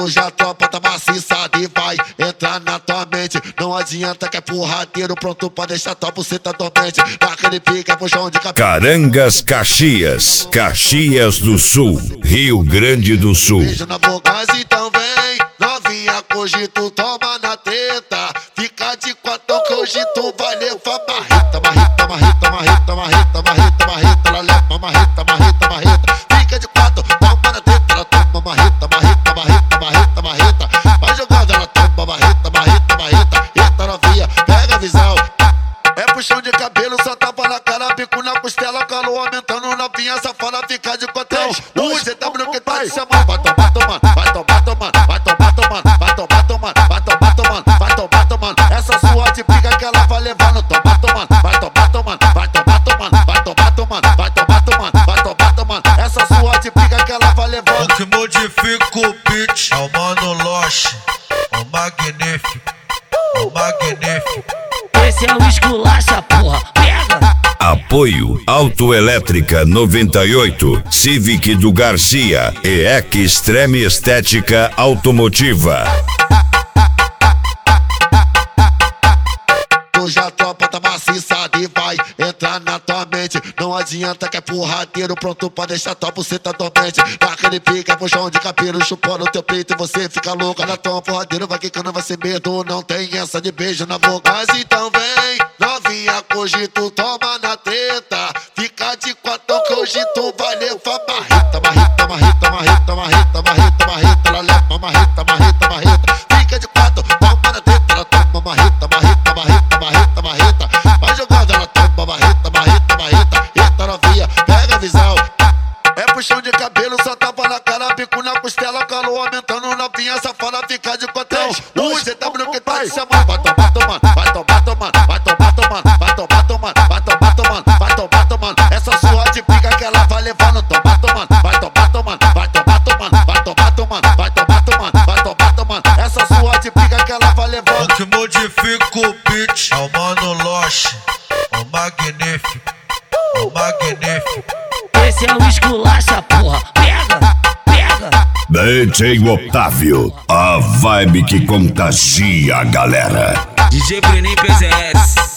Hoje a tropa tá maciçada e vai entrar na tua mente. Não adianta que é porradeiro, pronto pra deixar tua buceta dormente. Naquele pique é puxão de cabelo. Carangas, Caxias, Caxias do Sul, Rio Grande do Sul. Beijo na boca, então vem, novinha, que hoje tu toma na teta. Fica de quatro que hoje tu vai levar marreta, marreta, marreta, marreta, marreta, marreta, marreta. Ela leva marreta, marreta, marreta. Fica de quatro, toma na teta. Ela toma marreta, marreta, marreta, marreta, marreta. Vai jogando, ela toma marreta, marreta, marreta. Eita novinha, pega a visão. É puxão de cabelo, só tapa na cara, bico na costela, calor aumentando, novinha safada, fica de cotel. O GW que tá te chamando, vai tomar, tomando, vai tomar, tomando, vai tomar, tomando, vai tomar, tomando, vai tomar, tomando, vai tomar, tomando. Essa sua de pica que ela vai levar no tomar, tomando, vai tomar, tomando, vai tomar, tomando, vai tomar, tomando, vai tomar, tomando, vai tomar, tomando. Essa sua de pica que ela vai levar. O que modifica o beat é o Mano Loche, o magnífico, o magnífico. Esse é o esculacha, porra, pega! Apoio Autoelétrica 98, Civic do Garcia e Extreme Estética Automotiva. Hoje a tropa tá maciçada e vai entrar na tua mente. Não adianta que é porradeiro, pronto pra deixar tua buceta dormente. Naquele pique é puxão de cabelo, chupando teu peito e você fica louca. Na tua porradeiro vai quicando, vai sem medo, não tem essa de beijo na boca. Mas então vem, novinha, que hoje tu toma na teta. Fica de quatro que hoje tu vai levar marreta, marreta, marreta, marreta, marreta, marreta, marreta. Ela leva marreta, marreta, marreta. Fica de quatro, toma na teta. Ela toma marreta, marreta, marreta, marreta, marreta. Vai jogando, ela toma marreta, marreta, marreta. Eita novinha, pega a visão. É puxão de cabelo, só tapa na cara, bico na costela, calor aumentando, novinha safada, fica de cotel. O GW que tá te chamando, vai tomar, tomando, vai tomar, tomando, vai tomar, tomando, vai tomar, tomando, vai tomar, tomando, vai tomar, tomando. Essa sua de pica que ela vai levar no tomar, tomando, vai tomar, tomando, vai tomar, tomando, vai tomar, tomando, vai tomar, tomando, vai tomar, tomando. Essa sua de pica que ela vai levar. O que modifica o beat é o Mano Loche, o magnífico, o magnífico. Esse é o esculacha, porra, pega! Pega! DJ Otávio, a vibe que contagia a galera. DJ Brenin PZS.